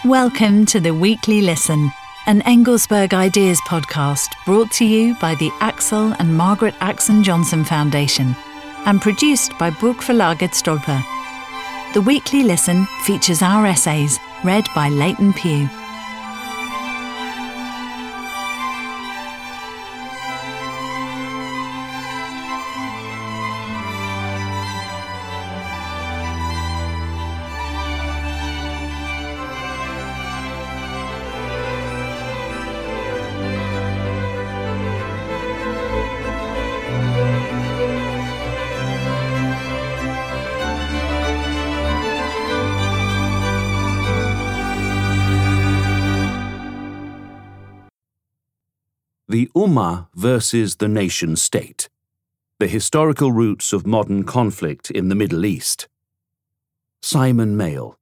Welcome to the Weekly Listen, an Engelsberg Ideas podcast brought to you by the Axel and Margaret Axon Johnson Foundation and produced by Burgverlaget Stolper. The Weekly Listen features our essays read by Leighton Pugh. The Ummah versus the nation-state. The historical roots of modern conflict in the Middle East. Simon Mayle.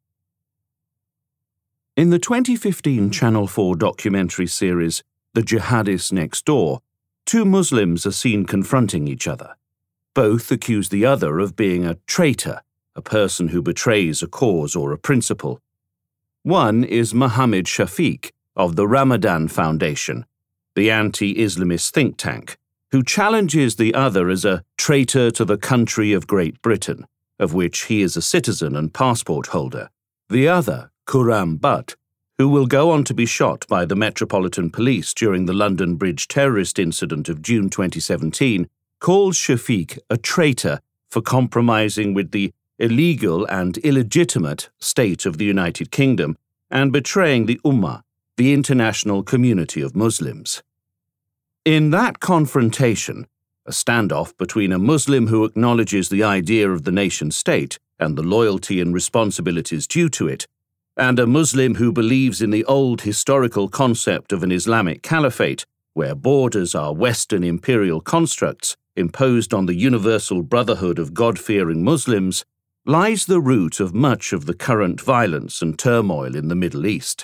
In the 2015 Channel 4 documentary series, The Jihadists Next Door, two Muslims are seen confronting each other. Both accuse the other of being a traitor, a person who betrays a cause or a principle. One is Mohammed Shafiq of the Ramadan Foundation, the anti-Islamist think tank, who challenges the other as a traitor to the country of Great Britain, of which he is a citizen and passport holder. The other, Khurram Butt, who will go on to be shot by the Metropolitan Police during the London Bridge terrorist incident of June 2017, calls Shafiq a traitor for compromising with the illegal and illegitimate state of the United Kingdom and betraying the Ummah, the international community of Muslims. In that confrontation, a standoff between a Muslim who acknowledges the idea of the nation-state and the loyalty and responsibilities due to it, and a Muslim who believes in the old historical concept of an Islamic caliphate, where borders are Western imperial constructs imposed on the universal brotherhood of God-fearing Muslims, lies the root of much of the current violence and turmoil in the Middle East.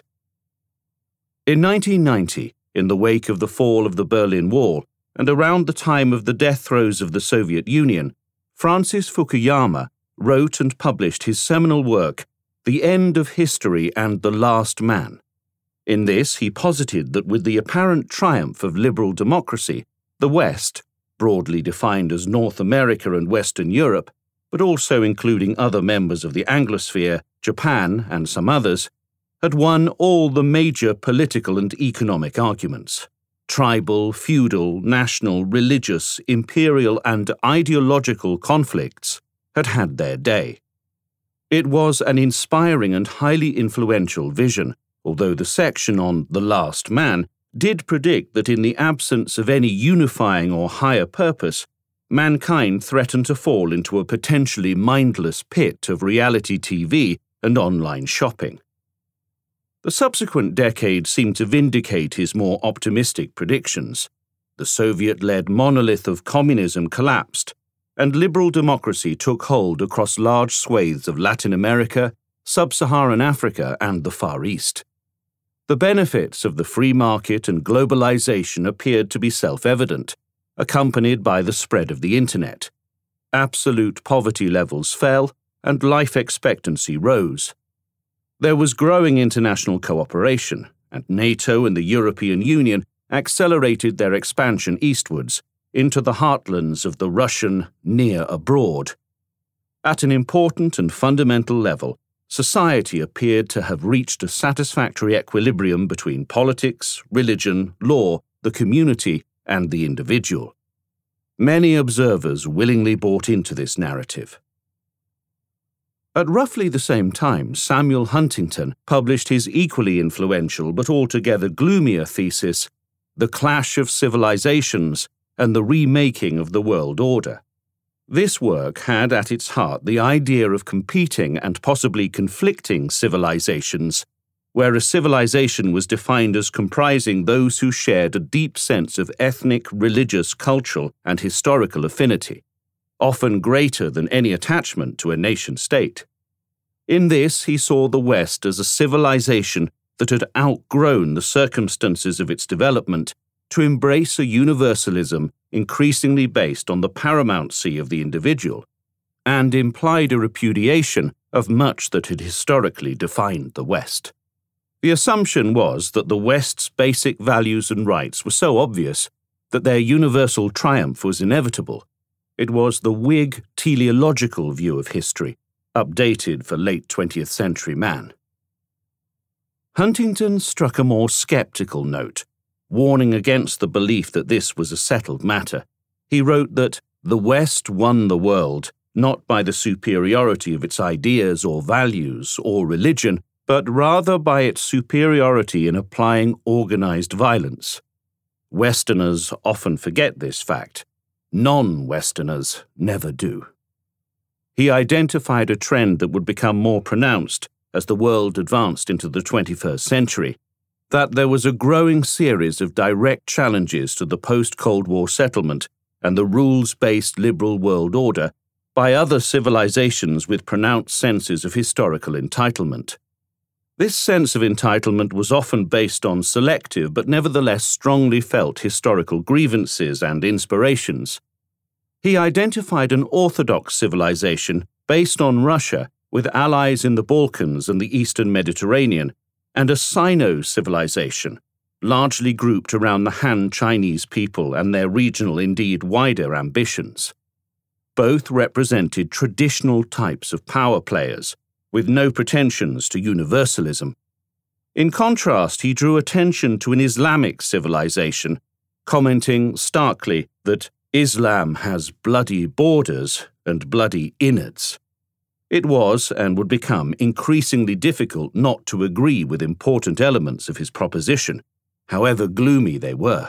In 1990, in the wake of the fall of the Berlin Wall and around the time of the death throes of the Soviet Union, Francis Fukuyama wrote and published his seminal work, The End of History and the Last Man. In this, he posited that with the apparent triumph of liberal democracy, the West, broadly defined as North America and Western Europe, but also including other members of the Anglosphere, Japan, and some others, had won all the major political and economic arguments. Tribal, feudal, national, religious, imperial, and ideological conflicts had had their day. It was an inspiring and highly influential vision, although the section on The Last Man did predict that in the absence of any unifying or higher purpose, mankind threatened to fall into a potentially mindless pit of reality TV and online shopping. The subsequent decade seemed to vindicate his more optimistic predictions. The Soviet-led monolith of communism collapsed, and liberal democracy took hold across large swathes of Latin America, sub-Saharan Africa, and the Far East. The benefits of the free market and globalization appeared to be self-evident, accompanied by the spread of the Internet. Absolute poverty levels fell, and life expectancy rose. There was growing international cooperation, and NATO and the European Union accelerated their expansion eastwards into the heartlands of the Russian near abroad. At an important and fundamental level, society appeared to have reached a satisfactory equilibrium between politics, religion, law, the community, and the individual. Many observers willingly bought into this narrative. At roughly the same time, Samuel Huntington published his equally influential but altogether gloomier thesis, The Clash of Civilizations and the Remaking of the World Order. This work had at its heart the idea of competing and possibly conflicting civilizations, where a civilization was defined as comprising those who shared a deep sense of ethnic, religious, cultural, and historical affinity, often greater than any attachment to a nation-state. In this, he saw the West as a civilization that had outgrown the circumstances of its development to embrace a universalism increasingly based on the paramountcy of the individual, and implied a repudiation of much that had historically defined the West. The assumption was that the West's basic values and rights were so obvious that their universal triumph was inevitable. It was the Whig teleological view of history, updated for late 20th century man. Huntington struck a more sceptical note, warning against the belief that this was a settled matter. He wrote that the West won the world not by the superiority of its ideas or values or religion, but rather by its superiority in applying organized violence. Westerners often forget this fact. Non-Westerners never do. He identified a trend that would become more pronounced as the world advanced into the 21st century, that there was a growing series of direct challenges to the post-Cold War settlement and the rules-based liberal world order by other civilizations with pronounced senses of historical entitlement. This sense of entitlement was often based on selective but nevertheless strongly felt historical grievances and inspirations. He identified an orthodox civilization based on Russia with allies in the Balkans and the Eastern Mediterranean, and a Sino-civilization, largely grouped around the Han Chinese people and their regional, indeed wider, ambitions. Both represented traditional types of power players, with no pretensions to universalism. In contrast, he drew attention to an Islamic civilization, commenting starkly that Islam has bloody borders and bloody innards. It was, and would become, increasingly difficult not to agree with important elements of his proposition, however gloomy they were.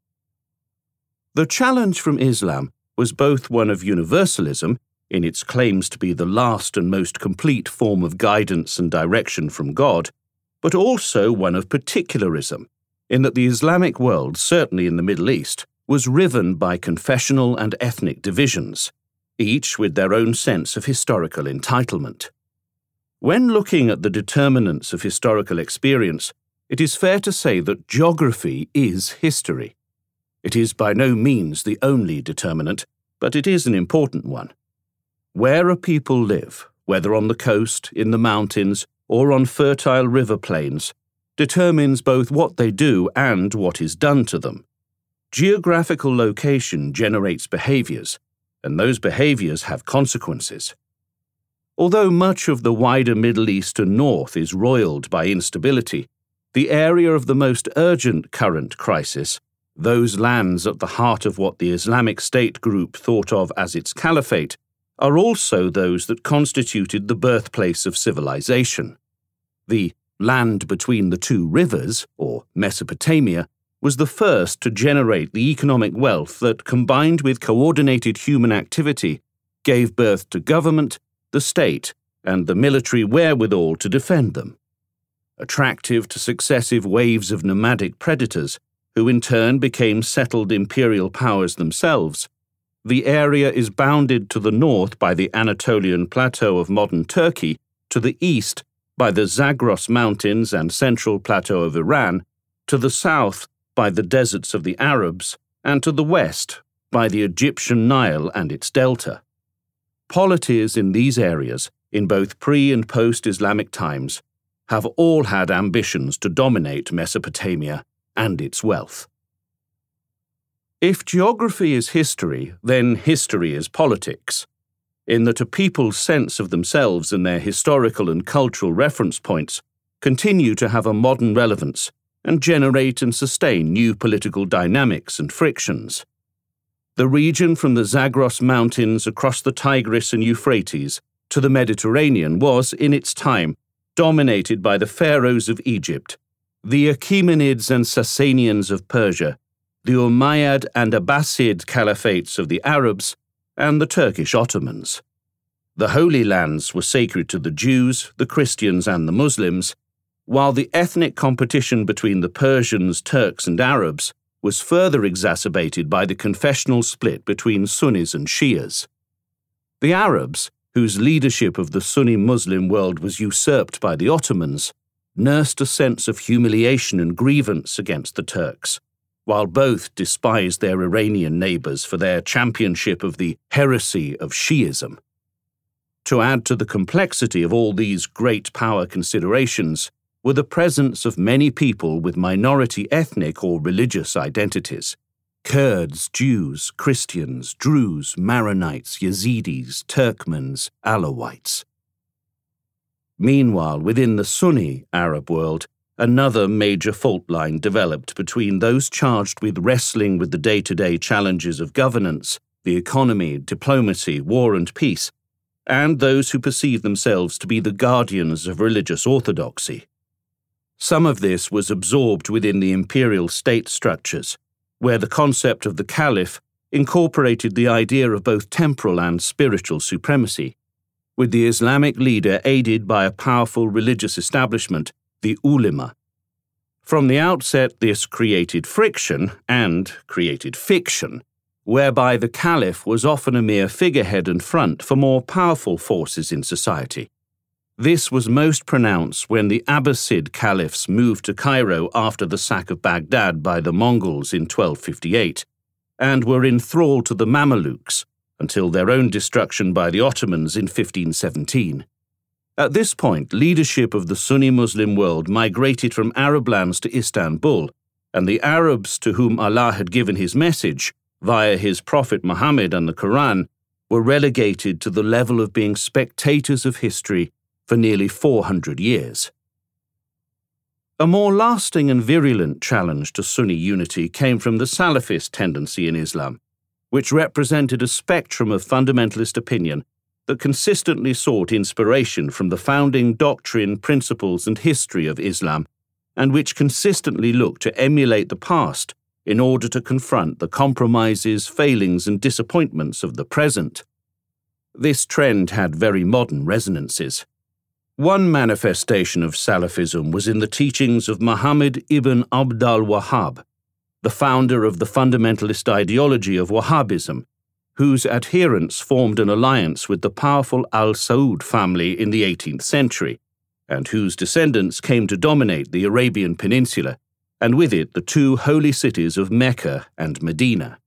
The challenge from Islam was both one of universalism, in its claims to be the last and most complete form of guidance and direction from God, but also one of particularism, in that the Islamic world, certainly in the Middle East, was riven by confessional and ethnic divisions, each with their own sense of historical entitlement. When looking at the determinants of historical experience, it is fair to say that geography is history. It is by no means the only determinant, but it is an important one. Where a people live, whether on the coast, in the mountains, or on fertile river plains, determines both what they do and what is done to them. Geographical location generates behaviors, and those behaviors have consequences. Although much of the wider Middle East and North is roiled by instability, the area of the most urgent current crisis, those lands at the heart of what the Islamic State group thought of as its caliphate, are also those that constituted the birthplace of civilization. The land between the two rivers, or Mesopotamia, was the first to generate the economic wealth that, combined with coordinated human activity, gave birth to government, the state, and the military wherewithal to defend them. Attractive to successive waves of nomadic predators, who in turn became settled imperial powers themselves, the area is bounded to the north by the Anatolian plateau of modern Turkey, to the east by the Zagros Mountains and central plateau of Iran, to the south by the deserts of the Arabs, and to the west by the Egyptian Nile and its delta. Polities in these areas, in both pre- and post-Islamic times, have all had ambitions to dominate Mesopotamia and its wealth. If geography is history, then history is politics, in that a people's sense of themselves and their historical and cultural reference points continue to have a modern relevance and generate and sustain new political dynamics and frictions. The region from the Zagros Mountains across the Tigris and Euphrates to the Mediterranean was, in its time, dominated by the pharaohs of Egypt, the Achaemenids and Sassanians of Persia, the Umayyad and Abbasid caliphates of the Arabs, and the Turkish Ottomans. The Holy Lands were sacred to the Jews, the Christians, and the Muslims, while the ethnic competition between the Persians, Turks, and Arabs was further exacerbated by the confessional split between Sunnis and Shias. The Arabs, whose leadership of the Sunni Muslim world was usurped by the Ottomans, nursed a sense of humiliation and grievance against the Turks, while both despised their Iranian neighbors for their championship of the heresy of Shiism. To add to the complexity of all these great power considerations, were the presence of many people with minority ethnic or religious identities: Kurds, Jews, Christians, Druze, Maronites, Yazidis, Turkmens, Alawites. Meanwhile, within the Sunni Arab world, another major fault line developed between those charged with wrestling with the day-to-day challenges of governance, the economy, diplomacy, war and peace, and those who perceived themselves to be the guardians of religious orthodoxy. Some of this was absorbed within the imperial state structures, where the concept of the caliph incorporated the idea of both temporal and spiritual supremacy, with the Islamic leader aided by a powerful religious establishment, the ulema. From the outset, this created friction and created fiction, whereby the caliph was often a mere figurehead and front for more powerful forces in society. This was most pronounced when the Abbasid caliphs moved to Cairo after the sack of Baghdad by the Mongols in 1258, and were in thrall to the Mamelukes until their own destruction by the Ottomans in 1517. At this point, leadership of the Sunni Muslim world migrated from Arab lands to Istanbul, and the Arabs to whom Allah had given his message, via his Prophet Muhammad and the Quran, were relegated to the level of being spectators of history for nearly 400 years. A more lasting and virulent challenge to Sunni unity came from the Salafist tendency in Islam, which represented a spectrum of fundamentalist opinion that consistently sought inspiration from the founding doctrine, principles, and history of Islam, and which consistently looked to emulate the past in order to confront the compromises, failings, and disappointments of the present. This trend had very modern resonances. One manifestation of Salafism was in the teachings of Muhammad ibn Abd al-Wahhab, the founder of the fundamentalist ideology of Wahhabism, whose adherents formed an alliance with the powerful Al Saud family in the 18th century, and whose descendants came to dominate the Arabian Peninsula, and with it the two holy cities of Mecca and Medina.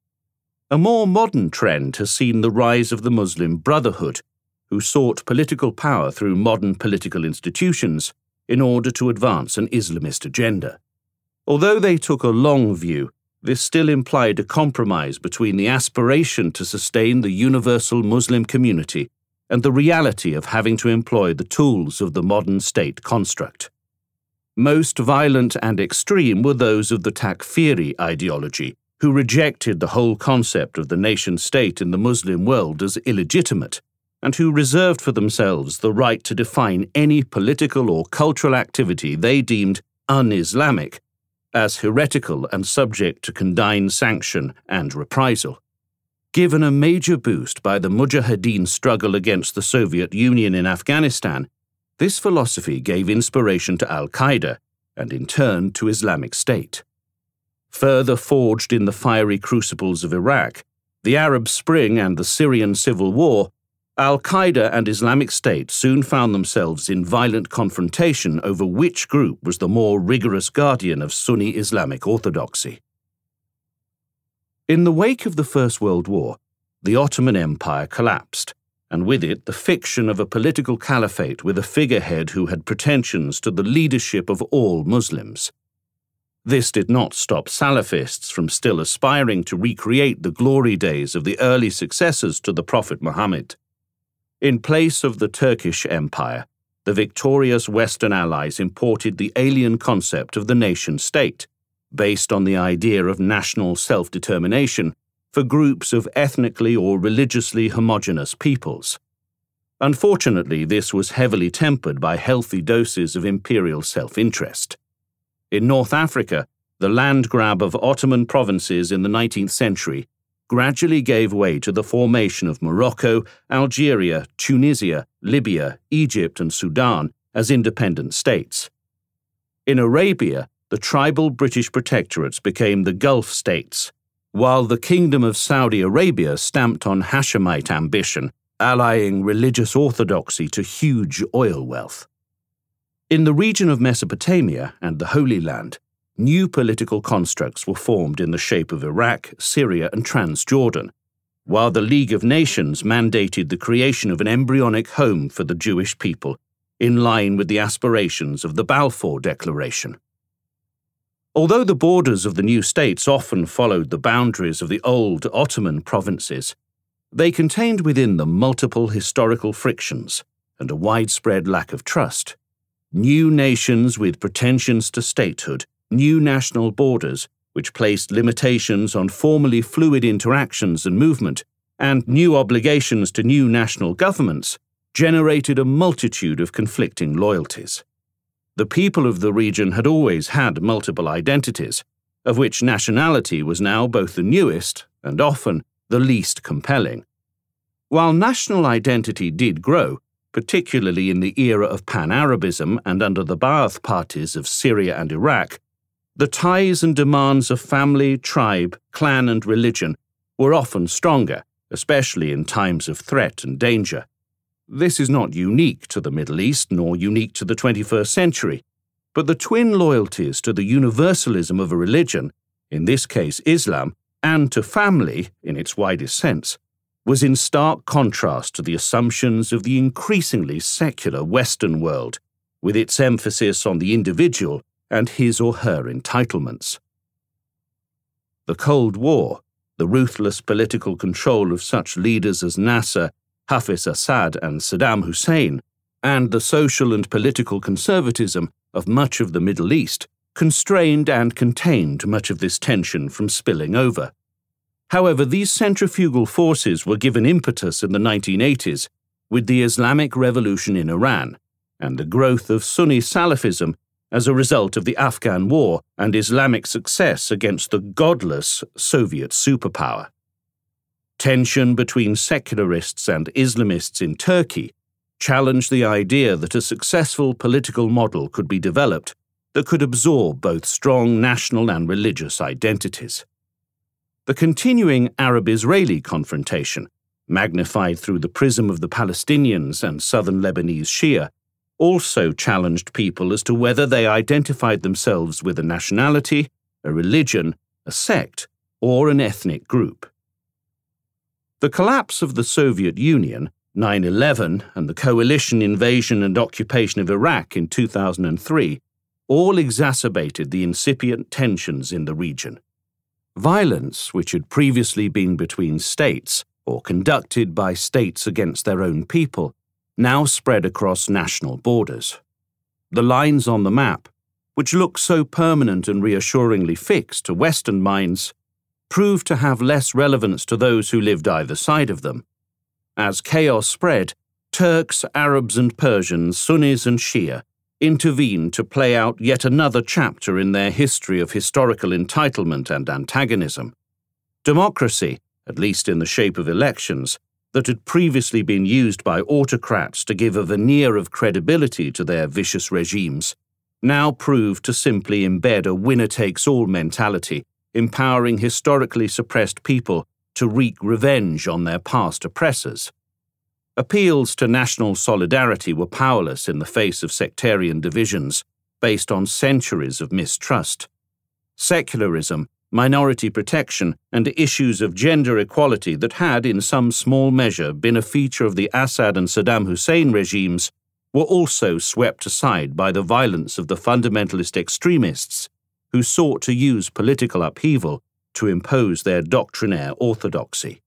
A more modern trend has seen the rise of the Muslim Brotherhood, who sought political power through modern political institutions in order to advance an Islamist agenda. Although they took a long view, this still implied a compromise between the aspiration to sustain the universal Muslim community and the reality of having to employ the tools of the modern state construct. Most violent and extreme were those of the Takfiri ideology, who rejected the whole concept of the nation-state in the Muslim world as illegitimate, and who reserved for themselves the right to define any political or cultural activity they deemed un-Islamic as heretical and subject to condign sanction and reprisal. Given a major boost by the Mujahideen struggle against the Soviet Union in Afghanistan, this philosophy gave inspiration to Al-Qaeda and in turn to Islamic State. Further forged in the fiery crucibles of Iraq, the Arab Spring and the Syrian Civil War, Al-Qaeda and Islamic State soon found themselves in violent confrontation over which group was the more rigorous guardian of Sunni Islamic orthodoxy. In the wake of the First World War, the Ottoman Empire collapsed, and with it the fiction of a political caliphate with a figurehead who had pretensions to the leadership of all Muslims. This did not stop Salafists from still aspiring to recreate the glory days of the early successors to the Prophet Muhammad. In place of the Turkish Empire, the victorious Western allies imported the alien concept of the nation-state, based on the idea of national self-determination for groups of ethnically or religiously homogeneous peoples. Unfortunately, this was heavily tempered by healthy doses of imperial self-interest. In North Africa, the land grab of Ottoman provinces in the 19th century gradually gave way to the formation of Morocco, Algeria, Tunisia, Libya, Egypt, and Sudan as independent states. In Arabia, the tribal British protectorates became the Gulf states, while the Kingdom of Saudi Arabia stamped on Hashemite ambition, allying religious orthodoxy to huge oil wealth. In the region of Mesopotamia and the Holy Land, new political constructs were formed in the shape of Iraq, Syria, and Transjordan, while the League of Nations mandated the creation of an embryonic home for the Jewish people in line with the aspirations of the Balfour Declaration. Although the borders of the new states often followed the boundaries of the old Ottoman provinces, they contained within them multiple historical frictions and a widespread lack of trust. New nations with pretensions to statehood, new national borders which placed limitations on formerly fluid interactions and movement, and new obligations to new national governments generated a multitude of conflicting loyalties. The people of the region had always had multiple identities, of which nationality was now both the newest and often the least compelling. While national identity did grow, particularly in the era of Pan-Arabism and under the Ba'ath parties of Syria and Iraq, the ties and demands of family, tribe, clan and religion were often stronger, especially in times of threat and danger. This is not unique to the Middle East nor unique to the 21st century, but the twin loyalties to the universalism of a religion, in this case Islam, and to family, in its widest sense, was in stark contrast to the assumptions of the increasingly secular Western world, with its emphasis on the individual and his or her entitlements. The Cold War, the ruthless political control of such leaders as Nasser, Hafiz Assad and Saddam Hussein, and the social and political conservatism of much of the Middle East constrained and contained much of this tension from spilling over. However, these centrifugal forces were given impetus in the 1980s with the Islamic Revolution in Iran and the growth of Sunni Salafism as a result of the Afghan War and Islamic success against the godless Soviet superpower. Tension between secularists and Islamists in Turkey challenged the idea that a successful political model could be developed that could absorb both strong national and religious identities. The continuing Arab-Israeli confrontation, magnified through the prism of the Palestinians and southern Lebanese Shia, also challenged people as to whether they identified themselves with a nationality, a religion, a sect, or an ethnic group. The collapse of the Soviet Union, 9/11, and the coalition invasion and occupation of Iraq in 2003 all exacerbated the incipient tensions in the region. Violence, which had previously been between states or conducted by states against their own people, now spread across national borders. The lines on the map, which look so permanent and reassuringly fixed to Western minds, proved to have less relevance to those who lived either side of them. As chaos spread, Turks, Arabs and Persians, Sunnis and Shia, intervened to play out yet another chapter in their history of historical entitlement and antagonism. Democracy, at least in the shape of elections, that had previously been used by autocrats to give a veneer of credibility to their vicious regimes, now proved to simply embed a winner-takes-all mentality, empowering historically suppressed people to wreak revenge on their past oppressors. Appeals to national solidarity were powerless in the face of sectarian divisions based on centuries of mistrust. Secularism, minority protection, and issues of gender equality that had, in some small measure, been a feature of the Assad and Saddam Hussein regimes were also swept aside by the violence of the fundamentalist extremists who sought to use political upheaval to impose their doctrinaire orthodoxy.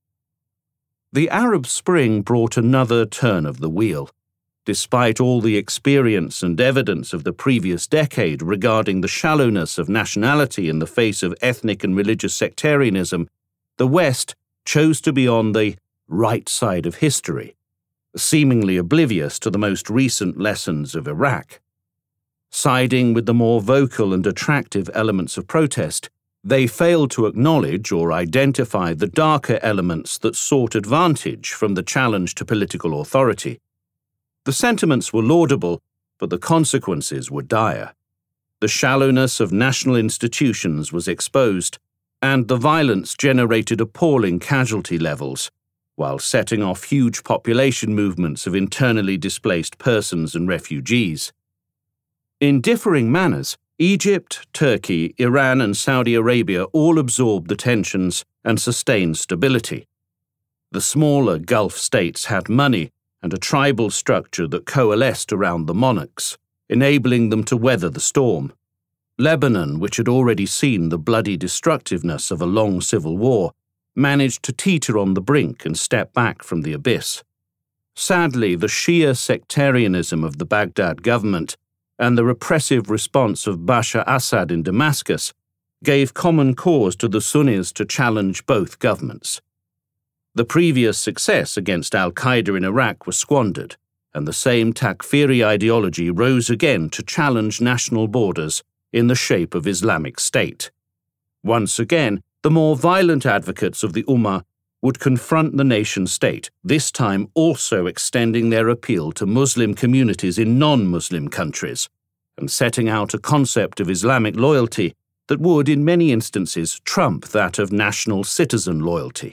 The Arab Spring brought another turn of the wheel. Despite all the experience and evidence of the previous decade regarding the shallowness of nationality in the face of ethnic and religious sectarianism, the West chose to be on the right side of history, seemingly oblivious to the most recent lessons of Iraq. Siding with the more vocal and attractive elements of protest, they failed to acknowledge or identify the darker elements that sought advantage from the challenge to political authority. The sentiments were laudable, but the consequences were dire. The shallowness of national institutions was exposed, and the violence generated appalling casualty levels, while setting off huge population movements of internally displaced persons and refugees. In differing manners, Egypt, Turkey, Iran and Saudi Arabia all absorbed the tensions and sustained stability. The smaller Gulf states had money, and a tribal structure that coalesced around the monarchs, enabling them to weather the storm. Lebanon, which had already seen the bloody destructiveness of a long civil war, managed to teeter on the brink and step back from the abyss. Sadly, the Shia sectarianism of the Baghdad government and the repressive response of Bashar Assad in Damascus gave common cause to the Sunnis to challenge both governments. The previous success against al-Qaeda in Iraq was squandered, and the same Takfiri ideology rose again to challenge national borders in the shape of Islamic State. Once again, the more violent advocates of the Ummah would confront the nation-state, this time also extending their appeal to Muslim communities in non-Muslim countries, and setting out a concept of Islamic loyalty that would, in many instances, trump that of national citizen loyalty.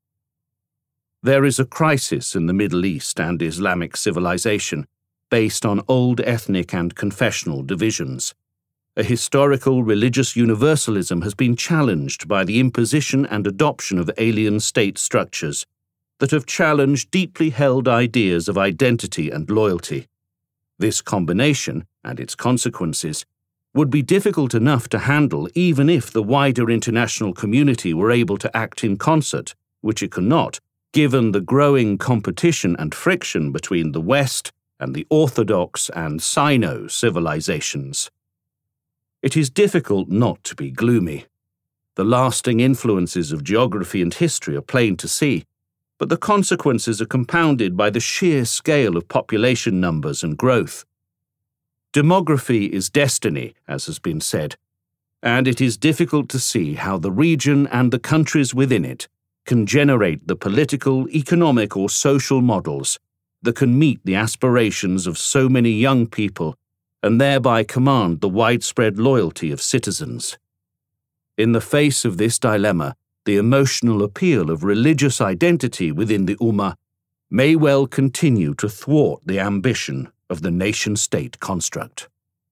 There is a crisis in the Middle East and Islamic civilization based on old ethnic and confessional divisions. A historical religious universalism has been challenged by the imposition and adoption of alien state structures that have challenged deeply held ideas of identity and loyalty. This combination, and its consequences, would be difficult enough to handle even if the wider international community were able to act in concert, which it cannot, given the growing competition and friction between the West and the Orthodox and Sino civilizations. It is difficult not to be gloomy. The lasting influences of geography and history are plain to see, but the consequences are compounded by the sheer scale of population numbers and growth. Demography is destiny, as has been said, and it is difficult to see how the region and the countries within it can generate the political, economic, or social models that can meet the aspirations of so many young people and thereby command the widespread loyalty of citizens. In the face of this dilemma, the emotional appeal of religious identity within the Ummah may well continue to thwart the ambition of the nation-state construct.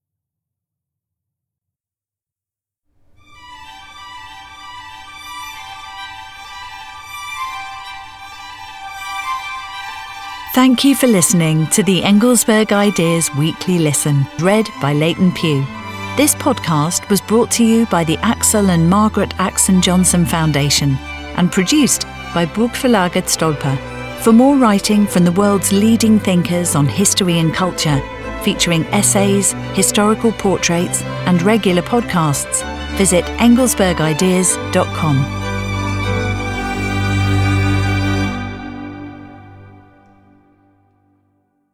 Thank you for listening to the Engelsberg Ideas Weekly Listen, read by Leighton Pugh. This podcast was brought to you by the Axel and Margaret Axon Johnson Foundation and produced by Burgverlaget Stolper. For more writing from the world's leading thinkers on history and culture, featuring essays, historical portraits, and regular podcasts, visit engelsbergideas.com.